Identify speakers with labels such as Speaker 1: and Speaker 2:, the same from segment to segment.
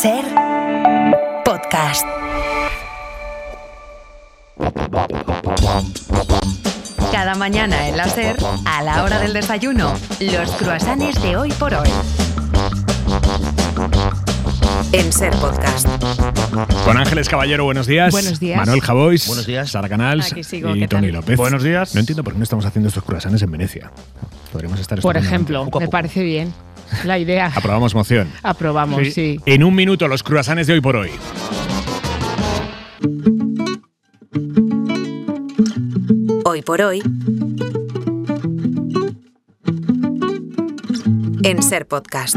Speaker 1: Ser Podcast. Cada mañana en la Ser, a la hora del desayuno, los croissants de hoy por hoy. En Ser Podcast.
Speaker 2: Con Ángeles Caballero, buenos días.
Speaker 3: Buenos días.
Speaker 2: Manuel Javois.
Speaker 4: Buenos días.
Speaker 2: Sara Canals.
Speaker 3: Aquí sigo,
Speaker 2: y
Speaker 3: ¿qué
Speaker 2: Tony
Speaker 3: tal?
Speaker 2: López.
Speaker 5: Buenos días.
Speaker 2: No entiendo por qué no estamos haciendo estos croissants en Venecia. Podríamos estar
Speaker 3: Por
Speaker 2: estupendamente.
Speaker 3: ejemplo, me parece bien la idea.
Speaker 2: Aprobamos moción.
Speaker 3: Aprobamos, sí.
Speaker 2: En un minuto, los croissants de hoy por hoy.
Speaker 1: Hoy por hoy. En Ser Podcast.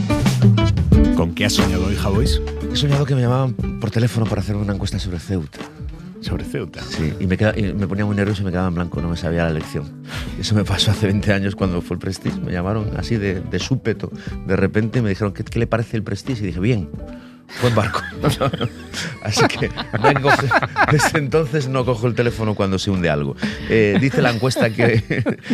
Speaker 2: ¿Con qué has soñado hoy, Javois?
Speaker 4: He soñado que me llamaban por teléfono para hacer una encuesta sobre Ceuta.
Speaker 2: Sobre Ceuta.
Speaker 4: Sí, y me ponía muy nervioso y me quedaba en blanco, no me sabía la lección. Eso me pasó hace 20 años cuando fue el Prestige. Me llamaron así de súpeto. De repente me dijeron, ¿qué le parece el Prestige? Y dije, bien. Buen barco. Así que desde entonces no cojo el teléfono cuando se hunde algo. Dice la encuesta que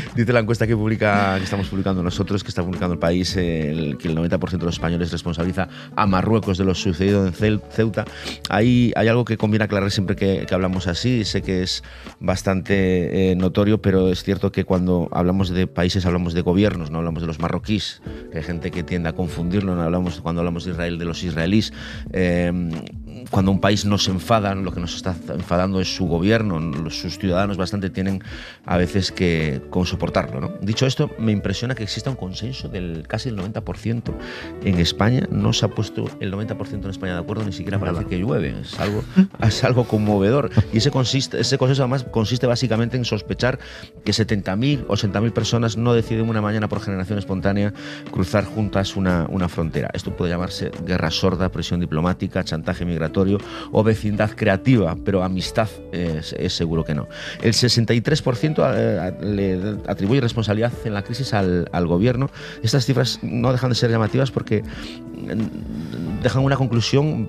Speaker 4: estamos publicando nosotros, que está publicando El País, que el 90% de los españoles responsabiliza a Marruecos de lo sucedido en Ceuta. Hay algo que conviene aclarar siempre que hablamos así. Sé que es bastante notorio, pero es cierto que cuando hablamos de países hablamos de gobiernos, no hablamos de los marroquíes. Hay gente que tiende a confundirlo. Cuando hablamos de Israel, de los israelíes. Cuando un país no se enfada, lo que nos está enfadando es su gobierno, sus ciudadanos bastante tienen a veces que soportarlo, ¿no? Dicho esto, me impresiona que exista un consenso del casi el 90% en España. No se ha puesto el 90% en España de acuerdo, ni siquiera parece que llueve. Es algo conmovedor. Y ese consenso además consiste básicamente en sospechar que 70.000, 80.000 personas no deciden una mañana por generación espontánea cruzar juntas una frontera. Esto puede llamarse guerra sorda, presión diplomática, chantaje migratorio o vecindad creativa, pero amistad es seguro que no. El 63% le atribuye responsabilidad en la crisis al gobierno. Estas cifras no dejan de ser llamativas porque dejan una conclusión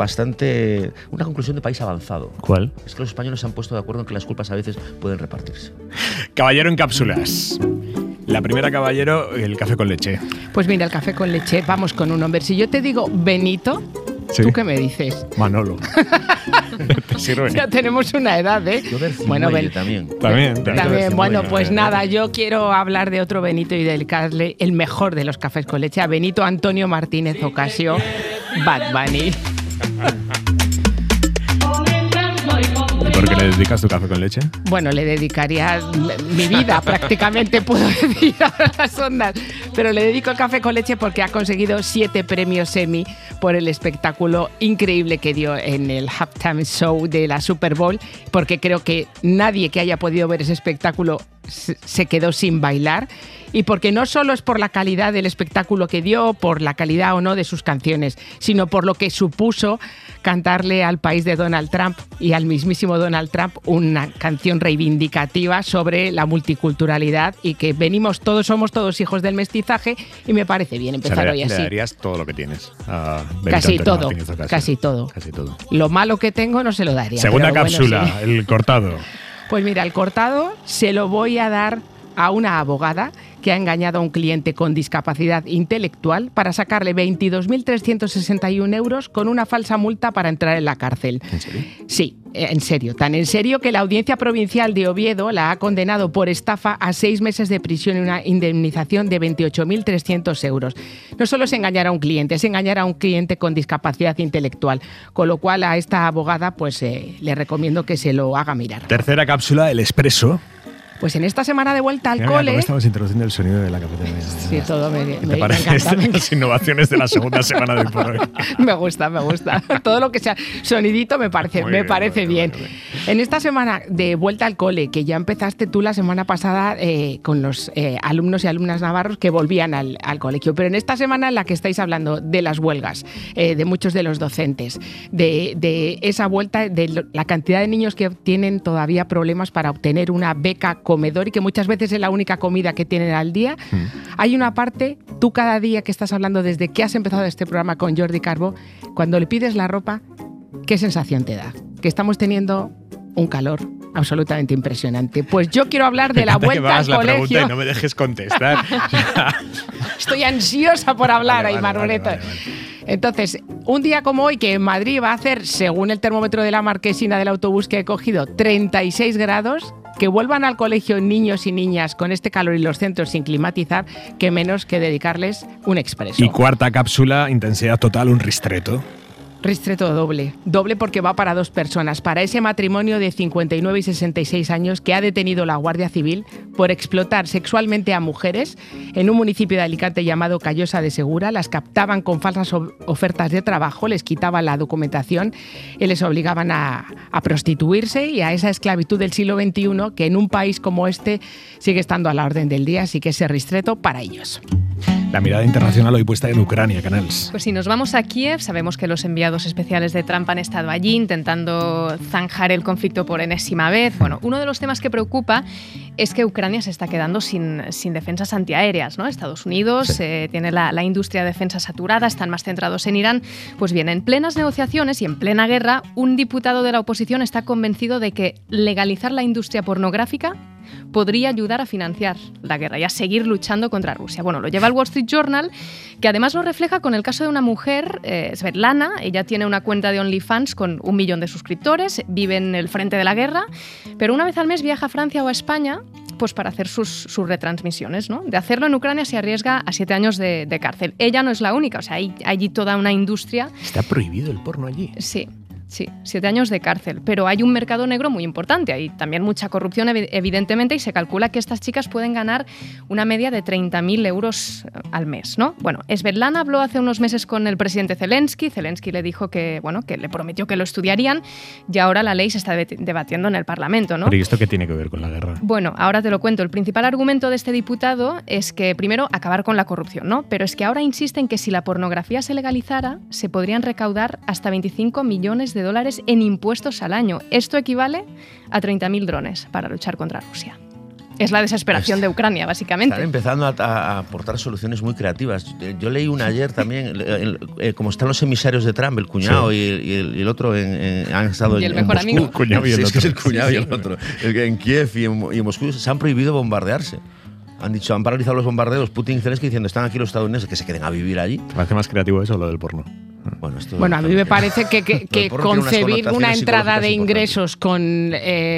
Speaker 4: de país avanzado.
Speaker 2: ¿Cuál?
Speaker 4: Es que los españoles se han puesto de acuerdo en que las culpas a veces pueden repartirse.
Speaker 2: Caballero en cápsulas. La primera, Caballero, el café con leche.
Speaker 3: Pues mira, el café con leche, vamos con un hombre. Si yo te digo Benito,
Speaker 2: ¿Sí?
Speaker 3: ¿tú qué me dices?
Speaker 2: Manolo. ¿Te sirve?
Speaker 3: Ya tenemos una edad, ¿eh?
Speaker 4: Yo del
Speaker 3: Bueno,
Speaker 4: Cimuelle también.
Speaker 3: También, bueno, pues nada, yo quiero hablar de otro Benito y dedicarle el mejor de los cafés con leche a Benito Antonio Martínez Ocasio, Bad Bunny.
Speaker 2: ¿Y por qué le dedicas tu café con leche?
Speaker 3: Bueno, le dedicaría mi vida, prácticamente puedo decir a las ondas, pero le dedico el café con leche porque ha conseguido 7 premios Emmy por el espectáculo increíble que dio en el halftime show de la Super Bowl, porque creo que nadie que haya podido ver ese espectáculo se quedó sin bailar, y porque no solo es por la calidad del espectáculo que dio, por la calidad o no de sus canciones, sino por lo que supuso cantarle al país de Donald Trump y al mismísimo Donald Trump una canción reivindicativa sobre la multiculturalidad y que somos todos hijos del mestizaje, y me parece bien empezar hoy así.
Speaker 2: Le darías todo lo que tienes a Benito
Speaker 3: Casi
Speaker 2: Antonio
Speaker 3: todo,
Speaker 2: Martínez Ocasio.
Speaker 3: casi todo. Lo malo que tengo no se lo daría.
Speaker 2: Segunda
Speaker 3: pero bueno,
Speaker 2: cápsula,
Speaker 3: sí.
Speaker 2: el cortado.
Speaker 3: Pues mira, el cortado se lo voy a dar a una abogada que ha engañado a un cliente con discapacidad intelectual para sacarle 22.361 euros con una falsa multa para entrar en la cárcel.
Speaker 2: ¿En serio?
Speaker 3: Sí, en serio. Tan en serio que la Audiencia Provincial de Oviedo la ha condenado por estafa a 6 meses de prisión y una indemnización de 28.300 euros. No solo es engañar a un cliente, es engañar a un cliente con discapacidad intelectual. Con lo cual a esta abogada pues le recomiendo que se lo haga mirar.
Speaker 2: Tercera cápsula, el expreso.
Speaker 3: Pues en esta semana de vuelta al
Speaker 2: Mira,
Speaker 3: cole...
Speaker 2: ¿cómo estamos introduciendo el sonido de la cafetería?
Speaker 3: Sí, todo me
Speaker 2: ¿Qué te parece
Speaker 3: encanta.
Speaker 2: las innovaciones de la segunda semana de hoy por hoy?
Speaker 3: Me gusta. Todo lo que sea sonidito me parece bien. En esta semana de vuelta al cole, que ya empezaste tú la semana pasada con los alumnos y alumnas navarros que volvían al colegio, pero en esta semana en la que estáis hablando de las huelgas, de muchos de los docentes, de esa vuelta, de la cantidad de niños que tienen todavía problemas para obtener una beca comedor y que muchas veces es la única comida que tienen al día, hay una parte, tú cada día que estás hablando desde que has empezado este programa con Jordi Carbó, cuando le pides la ropa, ¿qué sensación te da? Que estamos teniendo un calor absolutamente impresionante. Pues yo quiero hablar de la vuelta al
Speaker 2: la
Speaker 3: colegio.
Speaker 2: Pregunta y no me dejes contestar.
Speaker 3: Estoy ansiosa por hablar, Aymar Boneto.
Speaker 2: Vale.
Speaker 3: Entonces, un día como hoy, que en Madrid va a hacer, según el termómetro de la Marquesina del autobús que he cogido, 36 grados, que vuelvan al colegio niños y niñas con este calor y los centros sin climatizar, que menos que dedicarles un expreso.
Speaker 2: Y cuarta cápsula, intensidad total, un ristretto.
Speaker 3: Ristretto doble porque va para 2 personas, para ese matrimonio de 59 y 66 años que ha detenido la Guardia Civil por explotar sexualmente a mujeres en un municipio de Alicante llamado Callosa de Segura. Las captaban con falsas ofertas de trabajo, les quitaban la documentación y les obligaban a prostituirse y a esa esclavitud del siglo XXI que en un país como este sigue estando a la orden del día, así que ese ristretto para ellos.
Speaker 2: La mirada internacional hoy puesta en Ucrania, Canals.
Speaker 5: Pues si nos vamos a Kiev, sabemos que los enviados especiales de Trump han estado allí intentando zanjar el conflicto por enésima vez. Bueno, uno de los temas que preocupa es que Ucrania se está quedando sin defensas antiaéreas, ¿no? Estados Unidos tiene la industria de defensa saturada, están más centrados en Irán. Pues bien, en plenas negociaciones y en plena guerra, un diputado de la oposición está convencido de que legalizar la industria pornográfica podría ayudar a financiar la guerra y a seguir luchando contra Rusia. Bueno, lo lleva el Wall Street Journal, que además lo refleja con el caso de una mujer, Svetlana. Ella tiene una cuenta de OnlyFans con 1 millón de suscriptores, vive en el frente de la guerra, pero una vez al mes viaja a Francia o a España pues para hacer sus retransmisiones, ¿no? De hacerlo en Ucrania se arriesga a 7 años de cárcel. Ella no es la única, o sea, hay allí toda una industria.
Speaker 2: ¿Está prohibido el porno allí?
Speaker 5: Sí, 7 años de cárcel, pero hay un mercado negro muy importante, hay también mucha corrupción evidentemente y se calcula que estas chicas pueden ganar una media de 30.000 euros al mes, ¿no? Bueno, Svetlana habló hace unos meses con el presidente Zelensky le dijo que le prometió que lo estudiarían y ahora la ley se está debatiendo en el Parlamento, ¿no?
Speaker 2: ¿Pero y esto qué tiene que ver con la guerra?
Speaker 5: Bueno, ahora te lo cuento. El principal argumento de este diputado es que, primero, acabar con la corrupción, ¿no? Pero es que ahora insisten que si la pornografía se legalizara, se podrían recaudar hasta 25 millones de dólares en impuestos al año. Esto equivale a 30.000 drones para luchar contra Rusia. Es la desesperación de Ucrania, básicamente.
Speaker 4: Están empezando a aportar soluciones muy creativas. Yo leí una ayer también, como están los emisarios de Trump, el cuñado y el otro han estado
Speaker 5: y el
Speaker 4: en
Speaker 5: mejor
Speaker 4: Moscú.
Speaker 5: amigo.
Speaker 2: El cuñado y el
Speaker 4: Sí, es
Speaker 2: otro.
Speaker 4: que es el cuñado y el otro. En Kiev y en Moscú se han prohibido bombardearse. Han paralizado los bombardeos, Putin y Zelensky diciendo están aquí los estadounidenses, que se queden a vivir allí.
Speaker 2: ¿Te parece más creativo eso o lo del porno?
Speaker 4: Bueno,
Speaker 3: a mí me parece que concebir una entrada de ingresos con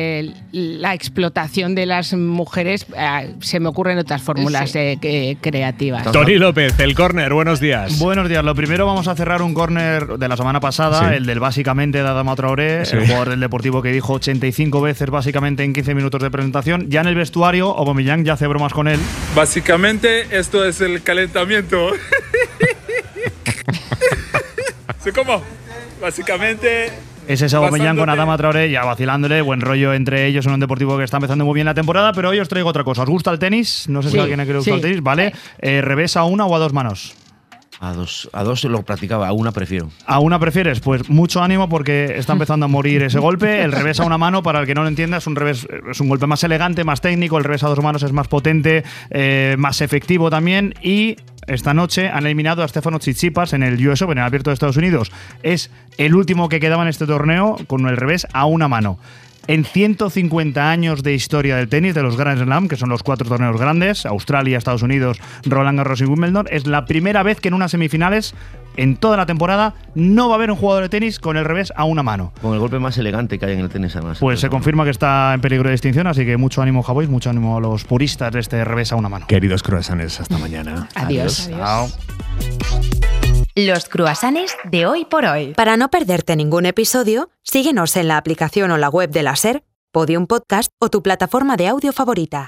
Speaker 3: la explotación de las mujeres se me ocurren otras fórmulas creativas.
Speaker 2: Tony López, el córner, buenos días.
Speaker 6: Buenos días. Lo primero, vamos a cerrar un córner de la semana pasada, el del básicamente de Adama Traoré, el jugador del Deportivo que dijo 85 veces básicamente en 15 minutos de presentación. Ya en el vestuario, Aubameyang ya hace bromas con él.
Speaker 7: Básicamente, esto es el calentamiento. ¿Cómo? Básicamente...
Speaker 6: Ese es Aubameyang con Adama Traoré, ya vacilándole, buen rollo entre ellos en un Deportivo que está empezando muy bien la temporada, pero hoy os traigo otra cosa. ¿Os gusta el tenis? No sé si a alguien le gusta el tenis, ¿vale? ¿Revés a una o a 2 manos?
Speaker 4: A dos lo practicaba, a una prefiero.
Speaker 6: ¿A una prefieres? Pues mucho ánimo porque está empezando a morir ese golpe. El revés a una mano, para el que no lo entienda, es un golpe más elegante, más técnico. El revés a 2 manos es más potente, más efectivo también. Y esta noche han eliminado a Stefano Tsitsipas en el US Open, en el Abierto de Estados Unidos. Es el último que quedaba en este torneo con el revés a una mano. En 150 años de historia del tenis, de los Grand Slam, que son los 4 torneos grandes, Australia, Estados Unidos, Roland Garros y Wimbledon, es la primera vez que en unas semifinales, en toda la temporada, no va a haber un jugador de tenis con el revés a una mano.
Speaker 4: Con el golpe más elegante que hay en el tenis, además.
Speaker 6: Pues se confirma que está en peligro de extinción, así que mucho ánimo, Javois, mucho ánimo a los puristas de este revés a una mano.
Speaker 2: Queridos croissants, hasta mañana.
Speaker 3: Adiós.
Speaker 6: Chao.
Speaker 1: Los croissants de hoy por hoy.
Speaker 8: Para no perderte ningún episodio, síguenos en la aplicación o la web de la SER, Podium Podcast o tu plataforma de audio favorita.